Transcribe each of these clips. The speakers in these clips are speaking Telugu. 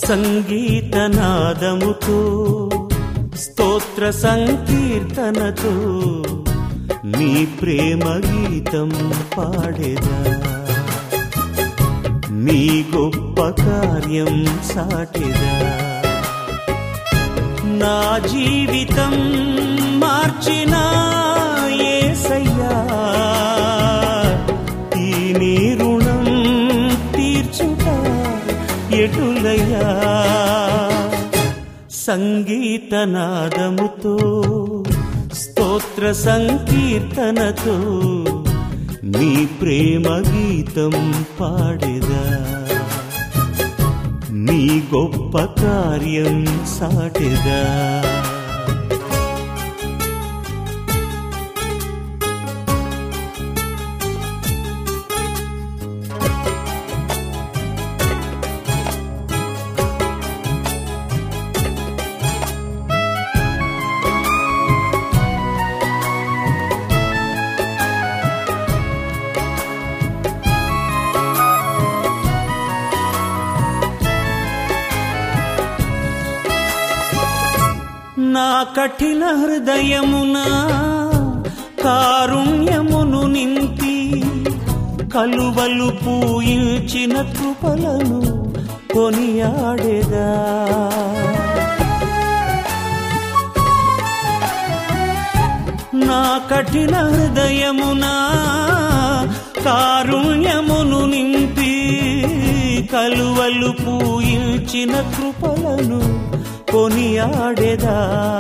సంగీతనాదముతో స్తోత్ర సంకీర్తనతో నీ ప్రేమ గీతం పాడేదా, నీ గొప్ప కార్యం సాటేదా. నా జీవితం మార్చిన యేసయ్యా, ఈ నీ రుణం తీర్చుట ఎటులయ్యా. సంగీతనాదముతో స్తోత్ర సంకీర్తనతో నీ ప్రేమ గీతం పాడేదా, నీ గొప్ప కార్యం సాటేదా. నా కఠిన హృదయమున కారుణ్యమును నింపి కలువలు పూయించిన కృపలను కొనియాడేదా. నా కఠిన హృదయమున కారుణ్యమును నింపి కలువలు పూయించిన కృపలను కొనియాడేదా.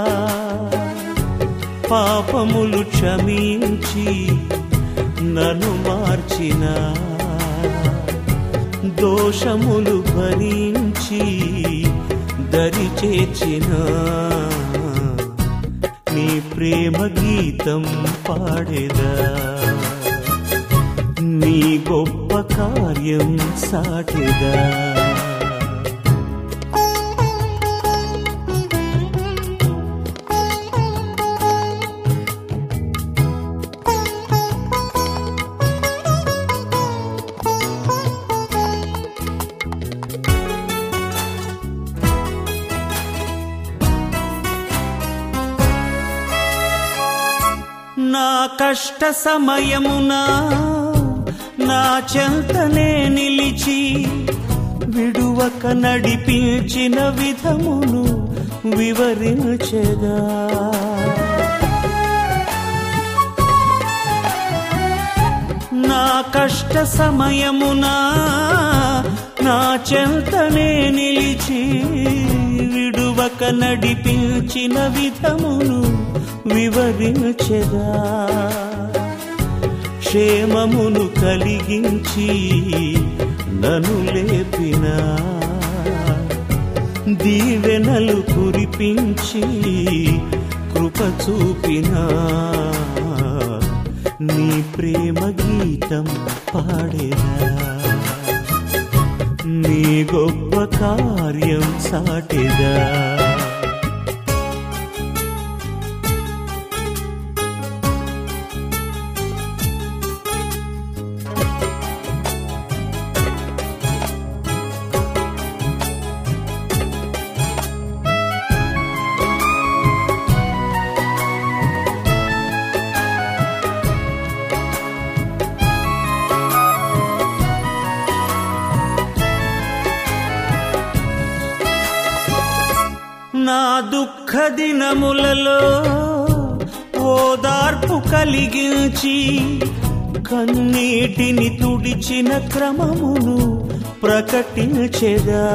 పాపములు క్షమించి నన్ను మార్చిన, దోషములు భరించి దరి చేర్చిన నీ ప్రేమ గీతం పాడేదా, నీ గొప్ప కార్యం సాటేదా. నా కష్ట సమయమున నా చెంతనే నిలిచి విడువక నడిపించిన విధమును వివరించెదా. నా కష్ట సమయమున నా చెంతనే నిలిచి విడువక నడిపించిన విధమును వివరించెదా. క్షేమమును కలిగించి నన్ను లేపిన, దీవెనలు కురిపించి కృప చూపిన నీ ప్రేమ గీతం పాడేదా, నీ గొప్ప కార్యం సాటేదా. నా దుఃఖ దినములలో ఓదార్పు కలిగించి కన్నీటిని తుడిచిన క్రమమును ప్రకటించెదా.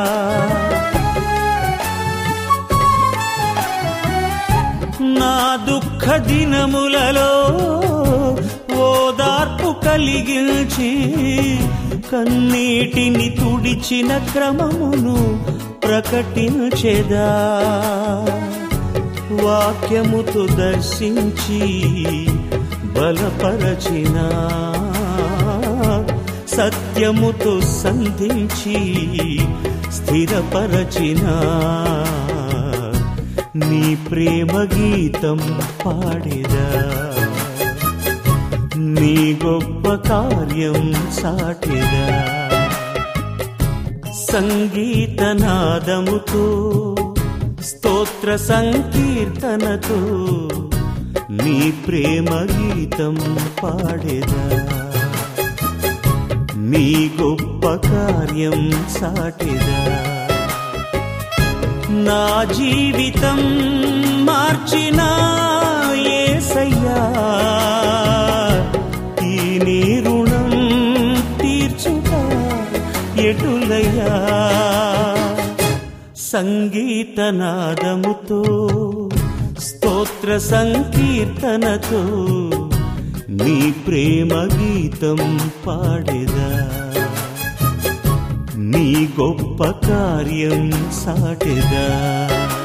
నా దుఃఖ దినములలో ఓదార్పు కలిగించి కన్నీటిని తుడిచిన క్రమమును ప్రకటించెదా. వాక్యముతో దర్శించి బలపరచిన, సత్యముతో సంధించి స్థిరపరచిన నీ ప్రేమ గీతం పాడేదా, నీ గొప్ప కార్యం సాటేదా. సంగీతనాదముతో స్తోత్ర సంకీర్తనతో నీ ప్రేమ గీతం పాడేదా, నీ గొప్ప కార్యం సాటెదా. నా జీవితం మార్చిన యేసయ్యా, ఈ నీ రుణం తీర్చుట ఎటులయ్యా. సంగీతనాదముతో స్తోత్ర సంకీర్తనతో నీ ప్రేమ గీతం పాడేదా, నీ గొప్ప కార్యం సాటెదా.